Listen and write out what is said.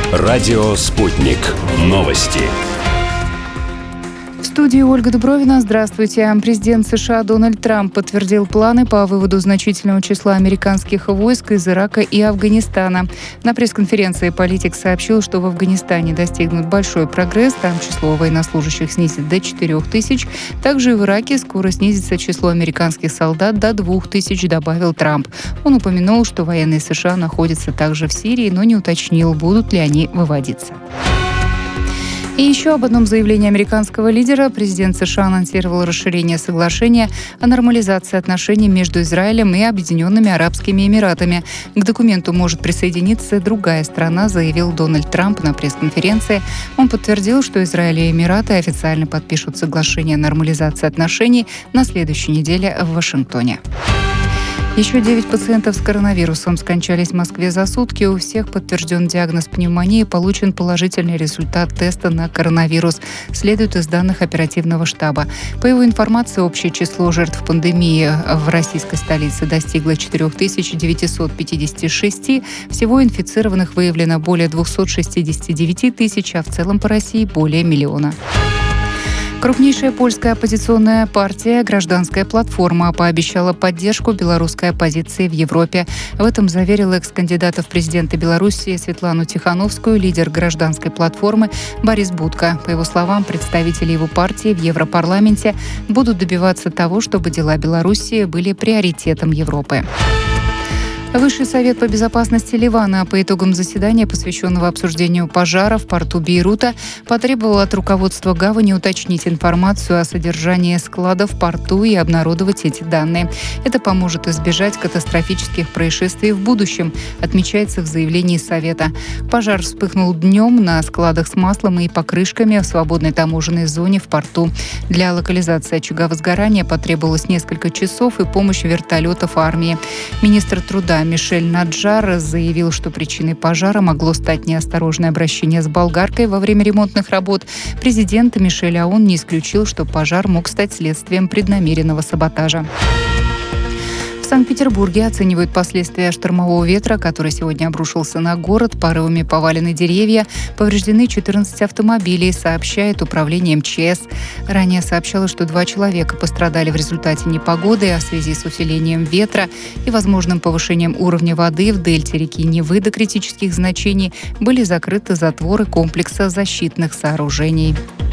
Радио «Спутник». Новости. В студии Ольга Дубровина. Здравствуйте. Президент США Дональд Трамп подтвердил планы по выводу значительного числа американских войск из Ирака и Афганистана. На пресс-конференции политик сообщил, что в Афганистане достигнут большой прогресс. Там число военнослужащих снизит до 4000. Также и в Ираке скоро снизится число американских солдат до 2000, добавил Трамп. Он упомянул, что военные США находятся также в Сирии, но не уточнил, будут ли они выводиться. И еще об одном заявлении американского лидера. Президент США анонсировал расширение соглашения о нормализации отношений между Израилем и Объединенными Арабскими Эмиратами. К документу может присоединиться другая страна, заявил Дональд Трамп на пресс-конференции. Он подтвердил, что Израиль и Эмираты официально подпишут соглашение о нормализации отношений на следующей неделе в Вашингтоне. Еще 9 пациентов с коронавирусом скончались в Москве за сутки. У всех подтвержден диагноз пневмонии, получен положительный результат теста на коронавирус, следует из данных оперативного штаба. По его информации, общее число жертв пандемии в российской столице достигло 4956. Всего инфицированных выявлено более 269 тысяч, а в целом по России более миллиона. Крупнейшая польская оппозиционная партия «Гражданская платформа» пообещала поддержку белорусской оппозиции в Европе. В этом заверил экс-кандидата в президенты Беларуси Светлану Тихановскую лидер «Гражданской платформы» Борис Будка. По его словам, представители его партии в Европарламенте будут добиваться того, чтобы дела Белоруссии были приоритетом Европы. Высший совет по безопасности Ливана по итогам заседания, посвященного обсуждению пожара в порту Бейрута, потребовал от руководства гавани уточнить информацию о содержании склада в порту и обнародовать эти данные. Это поможет избежать катастрофических происшествий в будущем, отмечается в заявлении совета. Пожар вспыхнул днем на складах с маслом и покрышками в свободной таможенной зоне в порту. Для локализации очага возгорания потребовалось несколько часов и помощь вертолетов армии. Министр труда Мишель Наджар заявил, что причиной пожара могло стать неосторожное обращение с болгаркой во время ремонтных работ. Президент Мишель Аун не исключил, что пожар мог стать следствием преднамеренного саботажа. В Санкт-Петербурге оценивают последствия штормового ветра, который сегодня обрушился на город. Порывами повалены деревья, повреждены 14 автомобилей, сообщает управление МЧС. Ранее сообщалось, что 2 человека пострадали в результате непогоды, а в связи с усилением ветра и возможным повышением уровня воды в дельте реки Невы до критических значений были закрыты затворы комплекса защитных сооружений.